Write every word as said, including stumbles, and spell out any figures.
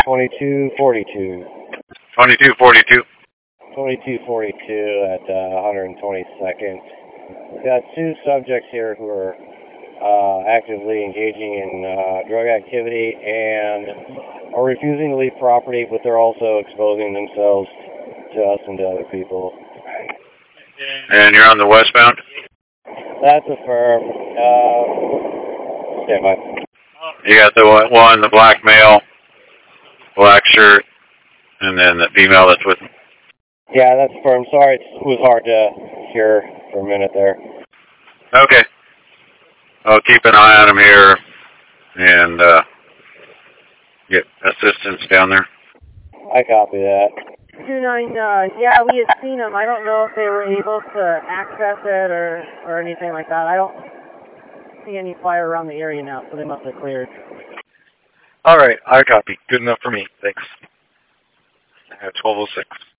twenty-two forty-two. twenty-two forty-two. twenty-two forty-two at uh, one hundred twenty-second. We've got two subjects here who are uh, actively engaging in uh, drug activity and are refusing to leave property, but they're also exposing themselves to us and to other people. And you're on the westbound? That's affirmed. Uh, stand by. You got the one, one, the black male, black shirt, and then the female that's with him? Yeah, that's affirmed. Sorry, it was hard to hear for a minute there. Okay. I'll keep an eye on him here and uh, get assistance down there. I copy that. two nine, uh, yeah, we had seen them. I don't know if they were able to access it or, or anything like that. I don't see any fire around the area now, so they must have cleared. All right, I copy. Good enough for me. Thanks. I have twelve oh six.